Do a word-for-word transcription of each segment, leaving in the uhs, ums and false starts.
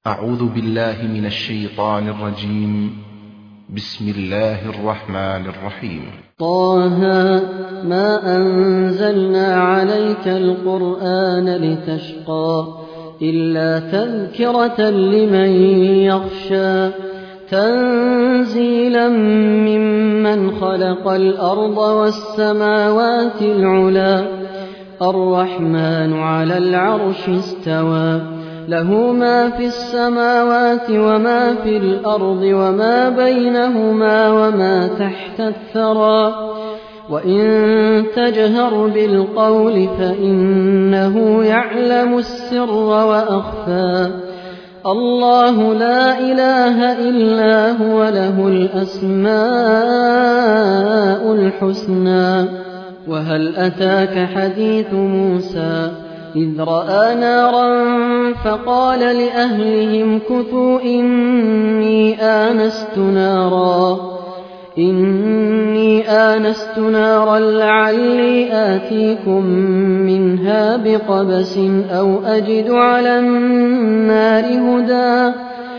أعوذ بالله من الشيطان الرجيم. بسم الله الرحمن الرحيم. طه ما أنزلنا عليك القرآن لتشقى إلا تذكرة لمن يخشى تنزيلا ممن خلق الأرض والسماوات العلى الرحمن على العرش استوى له ما في السماوات وما في الأرض وما بينهما وما تحت الثرى وإن تجهر بالقول فإنه يعلم السر وأخفى الله لا إله إلا هو له الأسماء الحسنى. وهل أتاك حديث موسى إذ رأى نارا فقال لأهلهم كثوا إني آنست نارا إني آنست نارا لعلي آتيكم منها بقبس أو أجد على النار هدى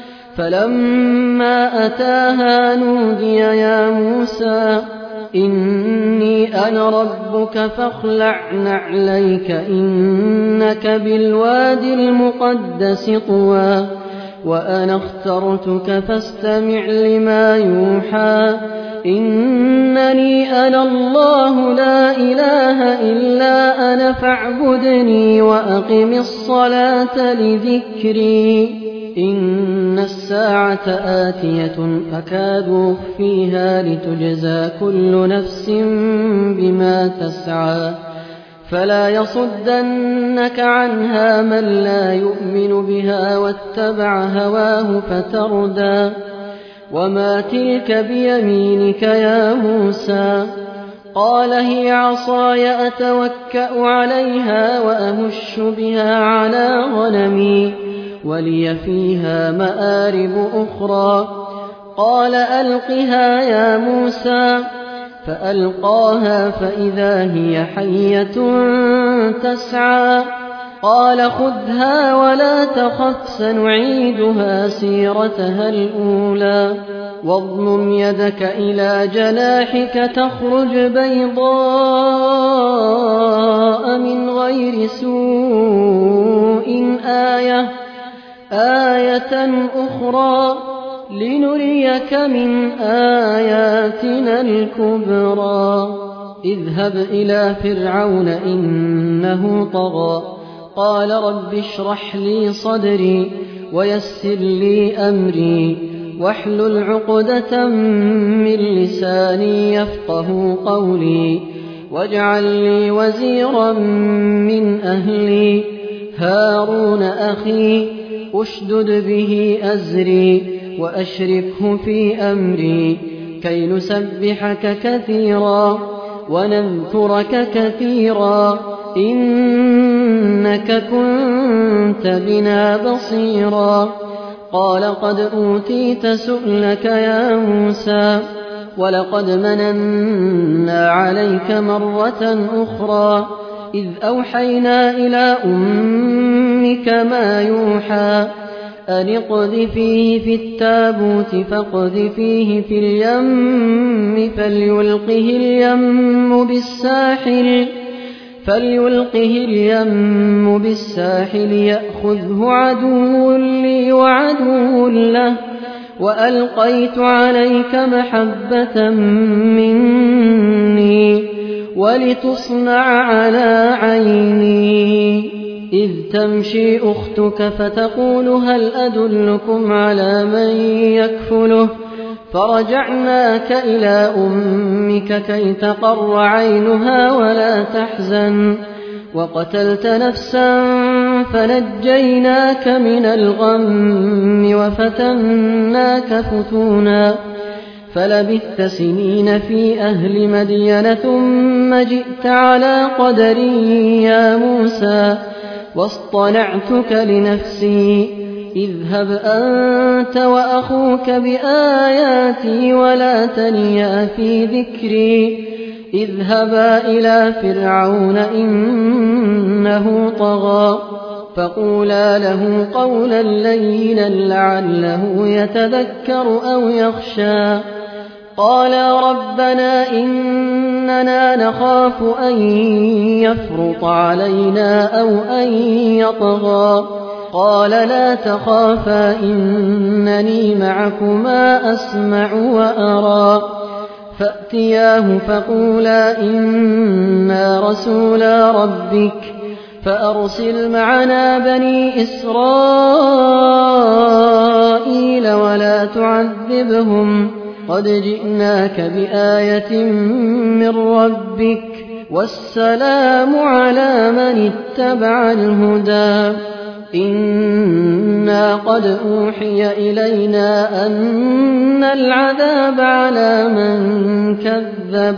فلما أتاها نودي يا موسى إني أنا ربك فاخلع نعليك إنك بالوادي المقدس طوى وأنا اخترتك فاستمع لما يوحى إنني أنا الله لا إله إلا أنا فاعبدني وأقم الصلاة لذكري إن الساعة آتية أكاد أخفيها لتجزى كل نفس بما تسعى فلا يصدنك عنها من لا يؤمن بها واتبع هواه فتردى وما تلك بيمينك يا موسى قال هي عصاي أتوكأ عليها وأهش بها على غنمي ولي فيها مآرب أخرى قال ألقها يا موسى فألقاها فإذا هي حية تسعى قال خذها ولا تخف سنعيدها سيرتها الأولى واضمم يدك إلى جناحك تخرج بيضاء من غير سوء آية آية أخرى لنريك من آياتنا الكبرى اذهب إلى فرعون إنه طغى قال رب اشرح لي صدري ويسر لي أمري واحلل عقدة من لساني يفقه قولي واجعل لي وزيرا من أهلي هارون أخي أشدد به أزري وأشركه في أمري كي نسبحك كثيرا ونذكرك كثيرا إنك كنت بنا بصيرا قال قد أوتيت سؤلك يا موسى ولقد مننا عليك مرة أخرى إذ أوحينا إلى أمك ما يوحى أن اقذفيه في التابوت فاقذفيه في اليم فليلقه اليم بالساحل فليلقه اليم بالساحل يأخذه عدو لي وعدو له وألقيت عليك محبة مني ولتصنع على عيني إذ تمشي أختك فتقول هل أدلكم على من يكفله فرجعناك إلى أمك كي تقر عينها ولا تحزن وقتلت نفسا فنجيناك من الغم وفتناك فتونا فلبثت سنين في أهل مدين ثم جئت على قدري يا موسى واصطنعتك لنفسي اذهب أنت وأخوك بآياتي ولا تنيا في ذكري اذهبا إلى فرعون إنه طغى فقولا له قولا لينا لعله يتذكر أو يخشى. قالا ربنا إننا نخاف أن يفرط علينا أو أن يطغى. قال لا تخافا إنني معكما أسمع وأرى. فأتياه فقولا إنا رسولا ربك فأرسل معنا بني إسرائيل ولا تعذبهم قد جئناك بآية من ربك والسلام على من اتبع الهدى. إنا قد أوحي إلينا أن العذاب على من كذب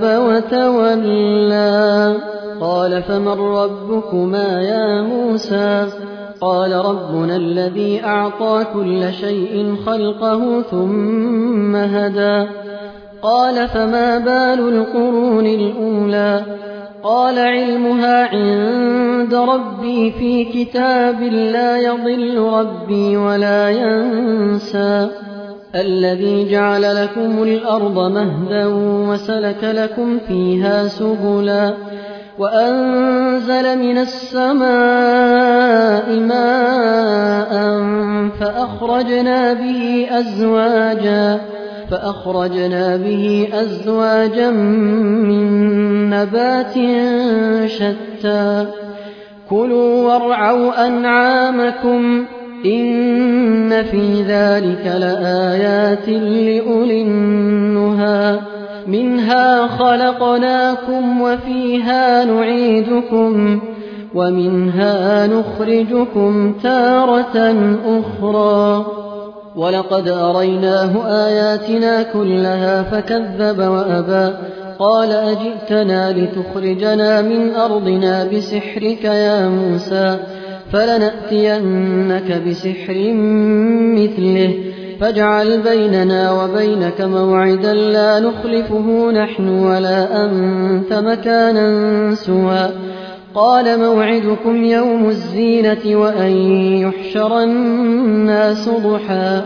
وتولى. قال فمن ربكما يا موسى؟ قال ربنا الذي أعطى كل شيء خلقه ثم هدى. قال فما بال القرون الأولى؟ قال علمها عند ربي في كتاب لا يضل ربي ولا ينسى. الذي جعل لكم الأرض مهدا وسلك لكم فيها سبلا وأنزل من السماء ماء فأخرجنا به أزواجا فأخرجنا به أزواجا من نبات شتى. كلوا وارعوا أنعامكم إن في ذلك لآيات لأولي النهى. منها خلقناكم وفيها نعيدكم ومنها نخرجكم تارة أخرى. ولقد أريناه آياتنا كلها فكذب وأبى. قال أجئتنا لتخرجنا من أرضنا بسحرك يا موسى فلنأتينك بسحر مثله فاجعل بيننا وبينك موعدا لا نخلفه نحن ولا أنت مكانا سوى. قال موعدكم يوم الزينة وأن يحشر الناس ضحى.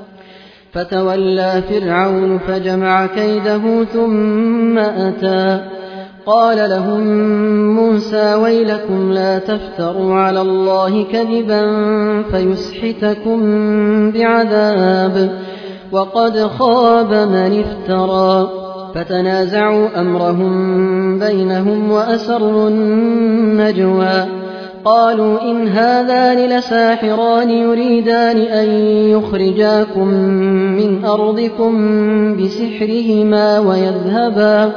فتولى فرعون فجمع كيده ثم أتى. قال لهم موسى ويلكم لا تفتروا على الله كذبا فيسحتكم بعذاب وقد خاب من افترى. فتنازعوا أمرهم بينهم وأسروا النجوى. قالوا إن هذان لساحران يريدان أن يخرجاكم من أرضكم بسحرهما ويذهبا,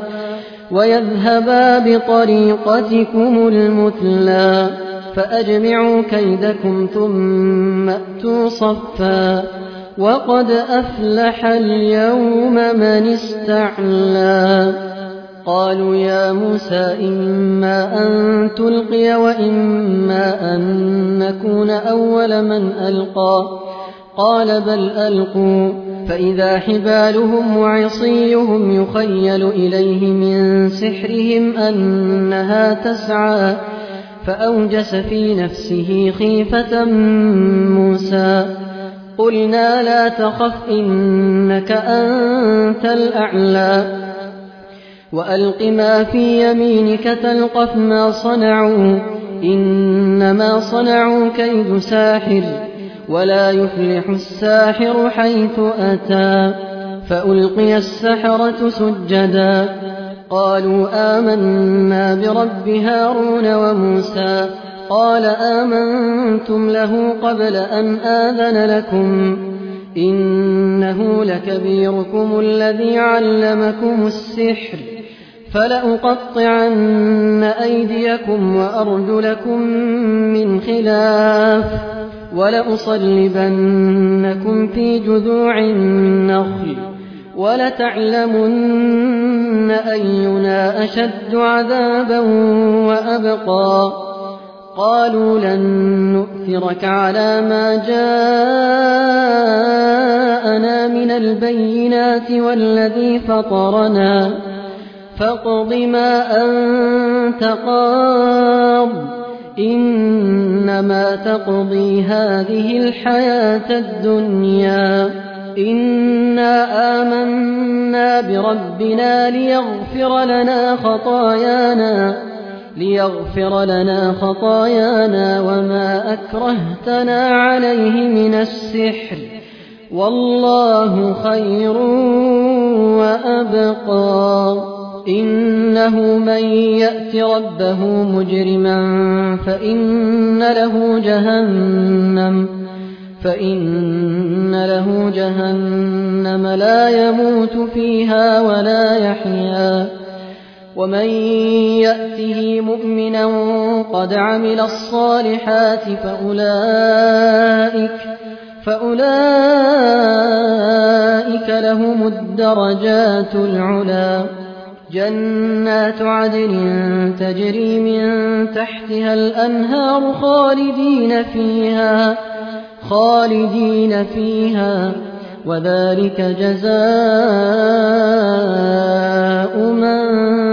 ويذهبا بطريقتكم المثلى فأجمعوا كيدكم ثم أتوا صفا وقد أفلح اليوم من استعلى. قالوا يا موسى إما أن تلقي وإما أن نكون أول من ألقى. قال بل ألقوا فإذا حبالهم وعصيهم يخيل إليه من سحرهم أنها تسعى. فأوجس في نفسه خيفة موسى. قلنا لا تخف إنك أنت الأعلى وألق ما في يمينك تلقف ما صنعوا إنما صنعوا كيد ساحر ولا يفلح الساحر حيث أتى. فألقي السحرة سجدا قالوا آمنا برب هارون وموسى. قال آمنتم له قبل أن آذن لكم إنه لكبيركم الذي علمكم السحر فلأقطعن أيديكم وأرجلكم من خلاف ولأصلبنكم في جذوع النخل ولتعلمن أينا أشد عذابا وأبقى. قالوا لن نؤثرك على ما جاءنا من البينات والذي فطرنا فاقض ما أنت قاض إنما تقضي هذه الحياة الدنيا إنا آمنا بربنا ليغفر لنا خطايانا ليغفر لنا خطايانا وما أكرهتنا عليه من السحر والله خير وأبقى إنه من يأت ربه مجرما فإن له جهنم فإن له جهنم لا يموت فيها ولا يحيا ومن يأته مؤمنا قد عمل الصالحات فأولئك فأولئك لهم الدرجات العلى جنات عدن تجري من تحتها الأنهار خالدين فيها خالدين فيها وذلك جزاء من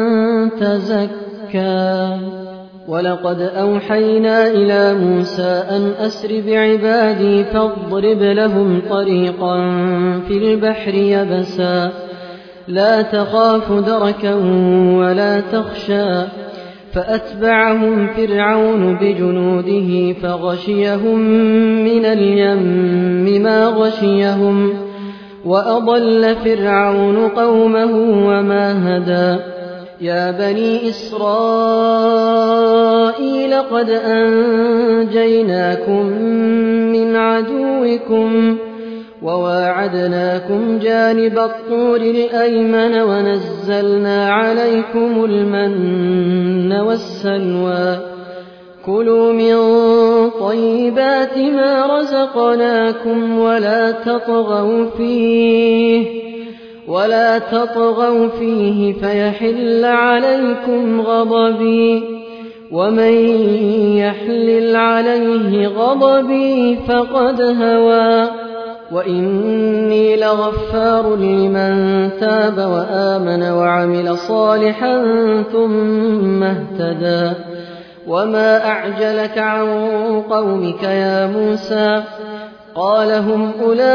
تزكى ولقد أوحينا إلى موسى أن أسر بعبادي فاضرب لهم طريقا في البحر يبسا لا تخاف دركا ولا تخشى فأتبعهم فرعون بجنوده فغشيهم من اليم ما غشيهم وأضل فرعون قومه وما هدى يا بني إسرائيل قد أنجيناكم من عدوكم وواعدناكم جانب الطور الأيمن ونزلنا عليكم المن والسلوى كلوا من طيبات ما رزقناكم ولا تطغوا فيه ولا تطغوا فيه فيحل عليكم غضبي ومن يحلل عليه غضبي فقد هوى وإني لغفار لمن تاب وآمن وعمل صالحا ثم اهتدى وما أعجلك عن قومك يا موسى قال هم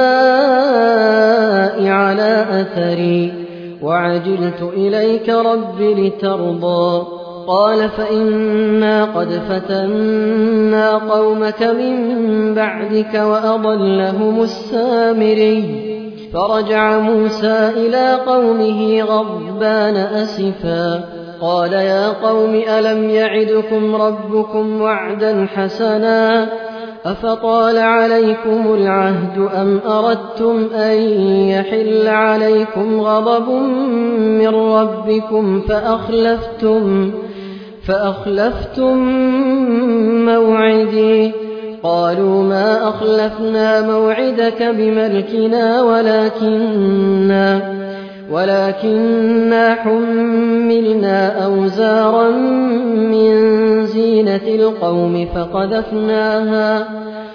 أولئك على أثري وعجلت إليك رب لترضى قال فإنا قد فتنا قومك من بعدك وأضلهم السامري فرجع موسى إلى قومه غضبان أسفا قال يا قوم ألم يعدكم ربكم وعدا حسنا أفطال عليكم العهد أم أردتم أن يحل عليكم غضب من ربكم فأخلفتم فأخلفتم موعدي قالوا ما أخلفنا موعدك بملكنا ولكننا ولكننا حملنا أوزارا من زينة القوم فقذفناها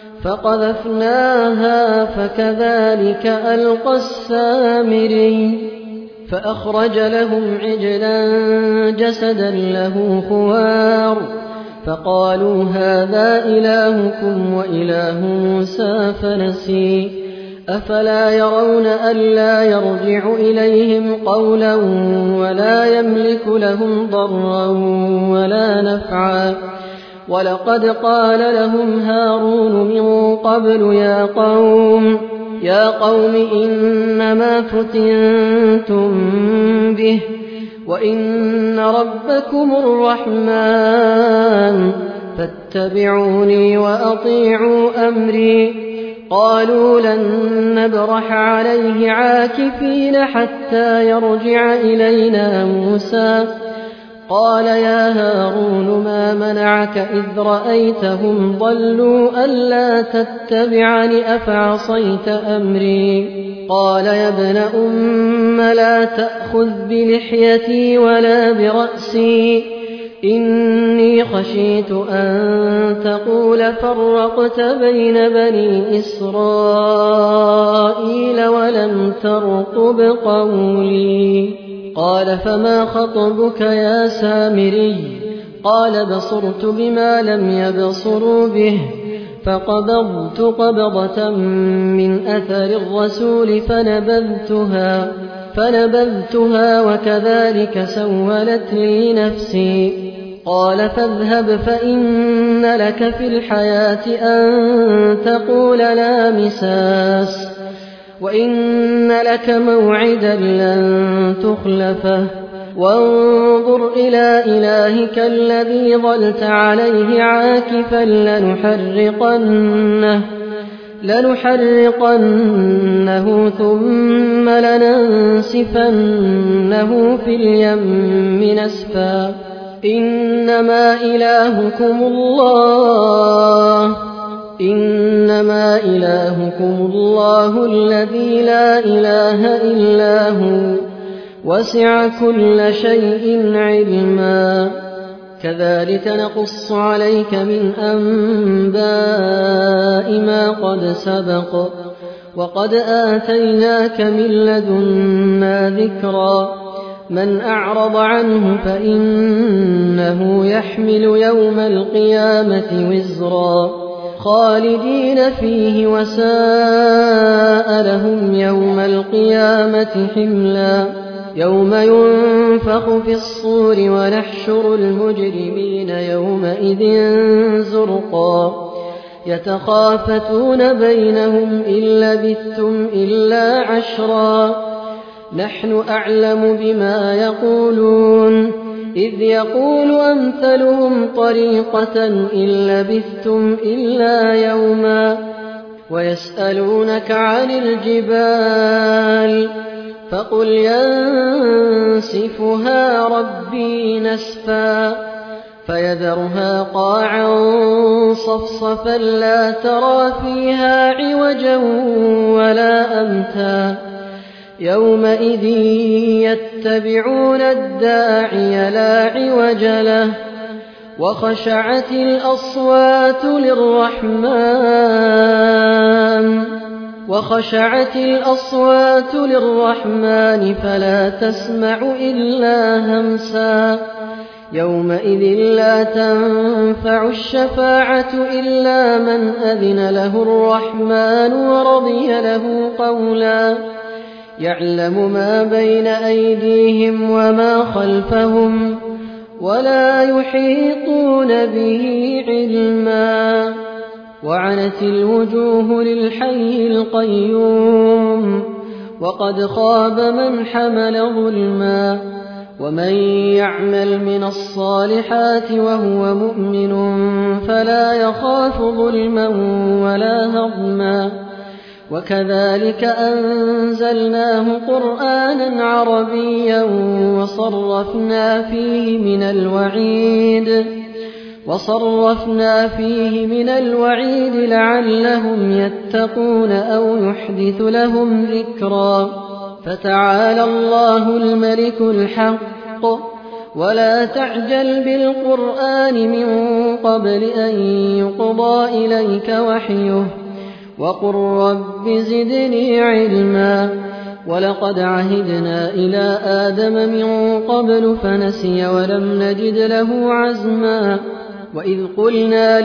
فقذفناها فكذلك ألقى السامري فأخرج لهم عجلا جسدا له خوار فقالوا هذا إلهكم وإله موسى فنسي أفلا يرون ألا يرجع إليهم قولا ولا يملك لهم ضرا ولا نفعا ولقد قال لهم هارون من قبل يا قوم يا قوم إنما فتنتم به وإن ربكم الرحمن فاتبعوني وأطيعوا أمري قالوا لن نبرح عليه عاكفين حتى يرجع إلينا موسى قال يا هارون ما منعك إذ رأيتهم ضلوا ألا تتبعني أفعصيت أمري قال يا ابن أم لا تأخذ بلحيتي ولا برأسي إني خشيت أن تقول فرقت بين بني إسرائيل ولم ترقب قولي قال فما خطبك يا سامري قال بصرت بما لم يبصروا به فقبضت قبضة من أثر الرسول فنبذتها فنبذتها وكذلك سولت لي نفسي. قال فاذهب فإن لك في الحياة أن تقول لا مساس وإن لك موعدا لن تخلفه وانظر إلى إلهك الذي ظلت عليه عاكفا لنحرقنه لنحرقنه ثم لننسفنه في اليم نسفا. إنما إلهكم الله إنما إلهكم الله الذي لا إله إلا هو وسع كل شيء علما. كذلك نقص عليك من أنباء ما قد سبق وقد آتيناك من لدنا ذكرا. من أعرض عنه فإنه يحمل يوم القيامة وزرا خالدين فيه وساء لهم يوم القيامة حملا. يوم ينفخ في الصور ونحشر المجرمين يومئذ زرقا يتخافتون بينهم إن لبثتم إلا عشرا نحن أعلم بما يقولون إذ يقول أمثلهم طريقة إن لبثتم إلا يوما. ويسألونك عن الجبال فقل ينسفها ربي نسفا فيذرها قاعا صفصفا لا ترى فيها عوجا ولا أمتا. يومئذ يتبعون الداعي لا عوج له وخشعت الأصوات للرحمن وخشعت الأصوات للرحمن فلا تسمع إلا همسا. يومئذ لا تنفع الشفاعة إلا من أذن له الرحمن ورضي له قولا. يعلم ما بين أيديهم وما خلفهم ولا يحيطون به علما. وعنت الوجوه للحي القيوم وقد خاب من حمل ظلما. ومن يعمل من الصالحات وهو مؤمن فلا يخاف ظلما ولا هضما. وكذلك أنزلناه قرآنا عربيا وصرفنا فيه من الوعيد وصرفنا فيه من الوعيد لعلهم يتقون أو يحدث لهم ذكرا. فتعالى الله الملك الحق ولا تعجل بالقرآن من قبل أن يقضى إليك وحيه وقل رب زدني علما. ولقد عهدنا إلى آدم من قبل فنسي ولم نجد له عزما. وإذ قلنا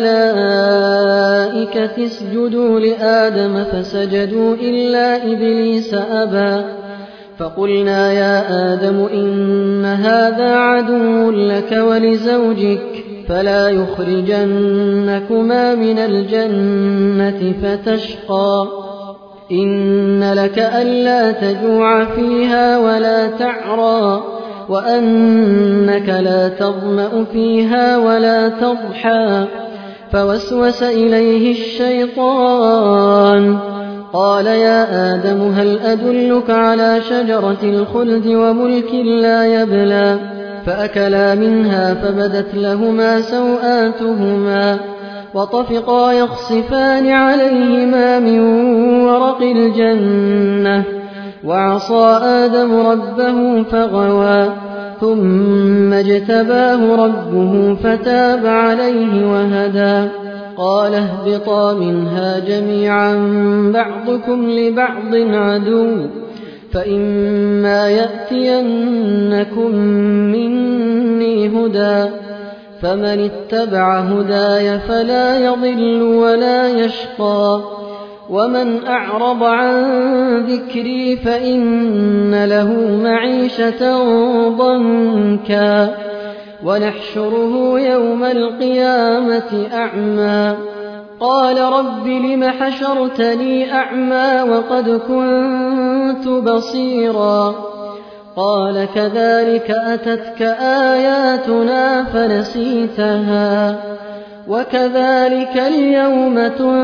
للملائكة اسجدوا لآدم فسجدوا إلا إبليس أبى فقلنا يا آدم إن هذا عدو لك ولزوجك فلا يخرجنكما من الجنة فتشقى. إن لك ألا تجوع فيها ولا تعرى وأنك لا تظمأ فيها ولا تضحى. فوسوس إليه الشيطان قال يا آدم هل أدلك على شجرة الخلد وملك لا يبلى. فأكلا منها فبدت لهما سوآتهما وطفقا يخصفان عليهما من ورق الجنة وعصى آدم ربه فغوى ثم اجتباه ربه فتاب عليه وهدى. قال اهبطا منها جميعا بعضكم لبعض عدو فإما يأتينكم مني هدى فمن اتبع هداي فلا يضل ولا يشقى ومن أعرض عن ذكري فإن له معيشة ضنكا ونحشره يوم القيامة أعمى قال رب لم حشرتني أعمى وقد كنت بصيرا قال كذلك أتتك آياتنا فنسيتها وكذلك اليوم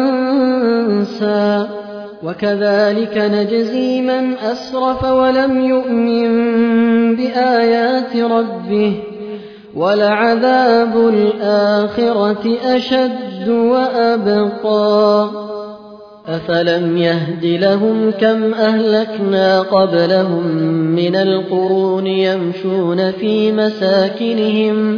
تنسى وكذلك نجزي من أسرف ولم يؤمن بآيات ربه ولعذاب الآخرة أشد وأبقى أفلم يهد لهم كم أهلكنا قبلهم من القرون يمشون في مساكنهم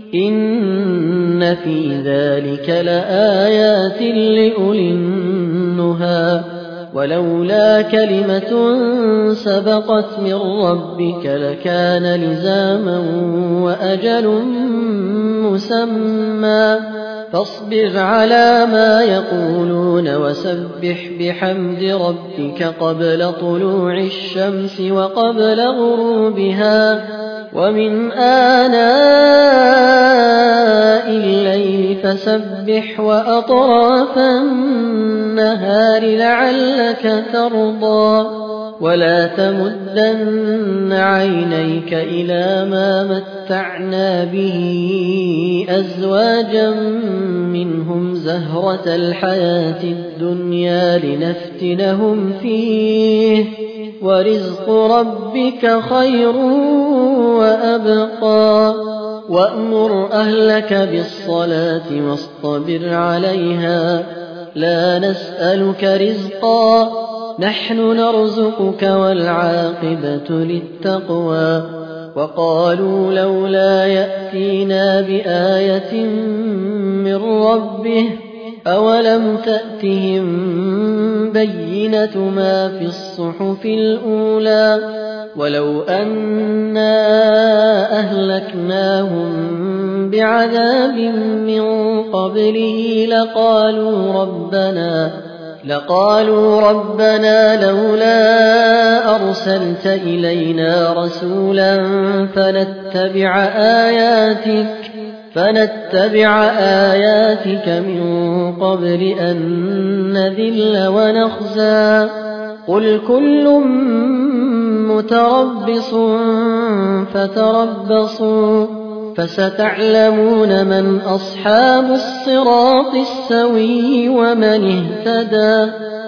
إن في ذلك لآيات لأولي النهى ولولا كلمة سبقت من ربك لكان لزاما وأجل مسمى فاصبر على ما يقولون وسبح بحمد ربك قبل طلوع الشمس وقبل غروبها ومن آناء الليل فسبح وأطراف النهار لعلك ترضى ولا تمدن عينيك إلى ما متعنا به أزواجا منهم زهرة الحياة الدنيا لنفتنهم فيه ورزق ربك خير وأبقى وأمر أهلك بالصلاة واصطبر عليها لا نسألك رزقا نحن نرزقك والعاقبة للتقوى وقالوا لولا يأتينا بآية من ربه أولم تأتهم بينة ما في الصحف الأولى ولو أنا أهلكناهم بعذاب من قبله لقالوا ربنا لقالوا ربنا لولا أرسلت إلينا رسولا فنتبع آياتك فنتبع آياتك من قبل أن نذل ونخزى قل كل متربص فتربصوا فستعلمون من أصحاب الصراط السوي ومن اهتدى